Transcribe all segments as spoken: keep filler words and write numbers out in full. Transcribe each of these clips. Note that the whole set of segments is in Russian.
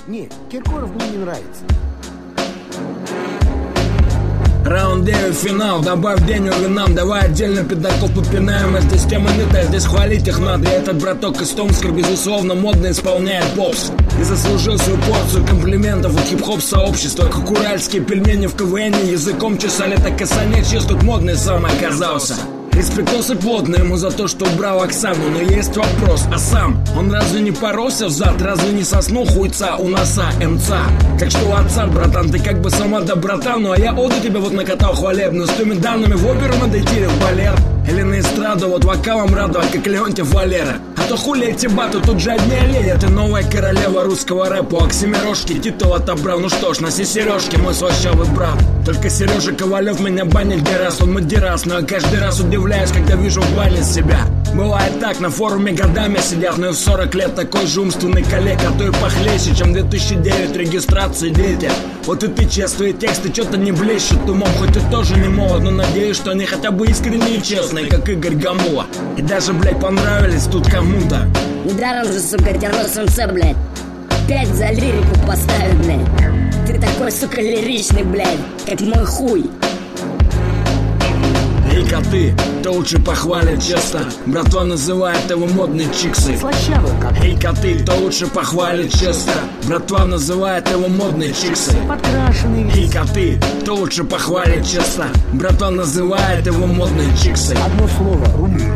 Нет, Киркоров мне не нравится. Раунд девять, финал, добавь денег нам. Давай отдельно педаков попинаем. А здесь тема не та, здесь хвалить их надо. И этот браток из Томска, безусловно, модно исполняет попс. И заслужил свою порцию комплиментов у хип-хоп сообщества. Как уральские пельмени в КВНе языком чесали, так и Санечьес тут модный самый оказался. Респектосы плотно ему за то, что убрал Оксану. Но есть вопрос, а сам он разве не поролся взад? Разве не соснул хуйца у носа МЦА? Так что, отца, братан, ты как бы сама да братан. Ну а я оду тебе вот накатал хвалебную. С теми данными в оперу надо идти в балет. Или на эстраду, вот вокалом радовать, как Леонтьев Валера. А то хули эти баты, тут же одни олени. Ты новая королева русского рэпа. Оксимирошки титул отобрал. Ну что ж, носи сережки, мой слащавый брат. Только Сережа Ковалев меня банит герас. Он мадерас, но я каждый раз удивляюсь, когда вижу в бане себя. Бывает так, на форуме годами сидят. Но и в сорок лет такой же умственный коллег, а то и похлеще, чем две тысячи девять регистрации дети. Вот и ты, честно, твои тексты что-то не блещут умом. Хоть и тоже не молод, но надеюсь, что они хотя бы искренние и честные, как Игорь Гамула. И даже, блядь, понравились тут кому-то. Недаром же, сука, тернос МЦ, блядь. Пять за лирику поставят, блядь. Ты такой, сука, лиричный, блядь, как мой хуй. Эй, коты, кто лучше похвалит честно? Братва называет его модный чиксы. Слащавый как. Эй, коты, кто лучше похвалит честно? Братва называет его модный чиксы. Подкрашенный. Эй, коты, кто лучше похвалит честно? Братва называет его модные чиксы. Одно слово, умею.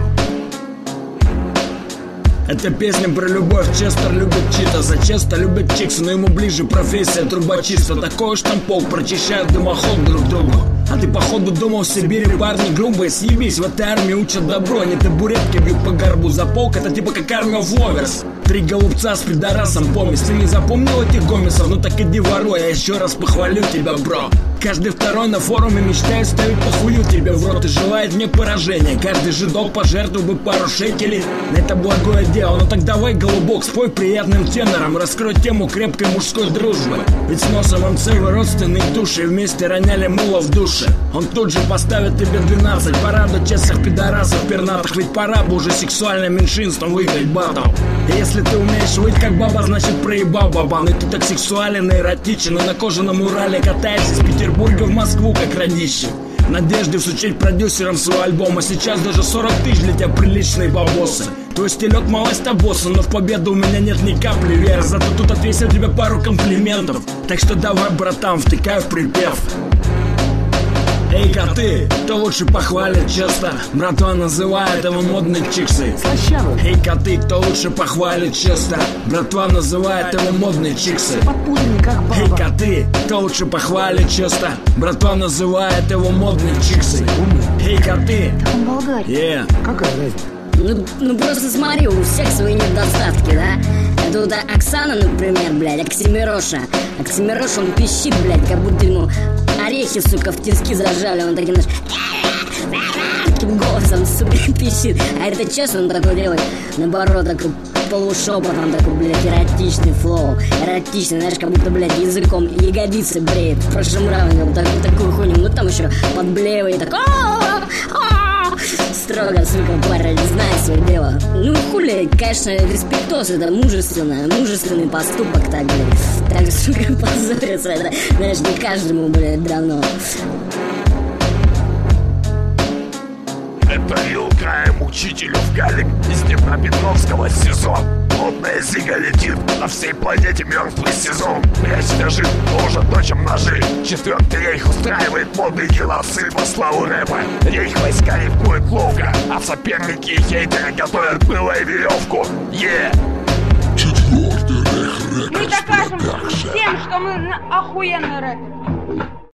Это песня про любовь, Честер любит чита. За Честа любит чиксы, но ему ближе профессия трубочиста. Такой штампок, прочищают дымоход друг другу. А ты походу думал, в Сибири парни грубые. Съебись, в этой армии учат добро. Они табуретки бьют по горбу за полк. Это типа как армия Воверс. Три голубца с пидорасом помесь. Ты не запомнил этих гомесов? Ну так иди воруй, я еще раз похвалю тебя, бро. Каждый второй на форуме мечтает ставить похую тебе в рот и желает мне поражения. Каждый жидок пожертвовал бы пару шекелей на это благое дело. Ну так давай, голубок, спой приятным тенором. Раскрой тему крепкой мужской дружбы. Ведь с носом МЦ вы родственные души. Вместе роняли мула в душе. Он тут же поставит тебе двенадцать. Порадуй честных пидорасов пернатых. Ведь пора бы уже сексуальным меньшинством выиграть батл. И если ты умеешь выть как баба, значит проебал бабан. И ты так сексуален и эротичен. И на кожаном Урале катаешься из Петербурга в Москву как родище. В надежде всучить продюсерам свой альбом. А сейчас даже сорок тысяч для тебя приличные бабосы. Твой стилек малость босса, но в победу у меня нет ни капли веры. Зато тут отвесил тебе пару комплиментов. Так что давай, братан, втыкай в припев. Эй, коты, кто лучше похвалит честно? Братва называет его модные чиксы. Слащавый. Эй, коты, кто лучше похвалит честно? Братва называет его модные чиксы. Подпудренный как баба. Эй, коты, кто лучше похвалит честно? Братва называет его модные чиксы. Эй, коты. Так он болгарь. Yeah. Какая разница? Ну, ну просто смотри, у всех свои недостатки, да? Это вот Оксана, например, блядь, Оксимироша. Оксимирош, он пищит, блядь, как будто ему орехи, сука, в тиски зажали. Он таким, знаешь, таким голосом, сука, пищит. А это честно, он такой делает, наоборот, такой полушепотом, такой, блядь, эротичный флоу. Эротичный, знаешь, как будто, блядь, языком ягодицы бреет. В прошлом раунде вот так, такую хуйню. Ну там еще подблевает, так, строго, сука, парень, знает свое дело. Ну хули, конечно, респектос, это мужественно, мужественный поступок, так, блядь. Так, сука, позориться, это, знаешь, не каждому, блядь, давно. Это Илгаем учителю в Галик из Днепропетровского СИЗО. Плотная зига летит, на всей планете мертвый сезон. Прячь лежит, уже то, чем ножи. Четвертый рейх устраивает модные геноцид во славу рэпа. Рейх войска рифмует ловко, а соперники и хейтеры готовят пыло и веревку. Е! Четвертый рейх рэпер. Мы докажем всем, что мы охуенные рэперы.